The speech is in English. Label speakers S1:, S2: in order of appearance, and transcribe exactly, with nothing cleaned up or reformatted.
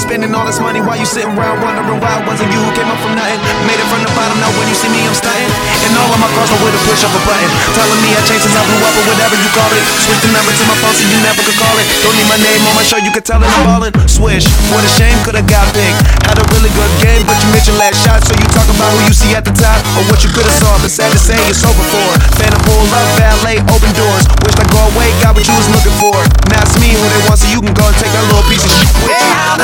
S1: spending all this money while you sitting around wondering why it wasn't you who came up from nothing. Made it from the bottom, now when you see me I'm stunting. And all of my cars are with a push of a button, telling me I changed since I blew up or whatever you call it. Switch the number to my phone so you never could call it. Don't need my name on my show, you can tell it I'm ballin'. Swish, what a shame, could've got big. Had a really good game, but you missed your last shot. So you talk about who you see at the top or what you could've saw, but sad to say it's over for. Phantom pull up, valet, open doors. Wished I go away, got what you was looking for. Now it's me who they want, so you can go and take that little piece of shit with you.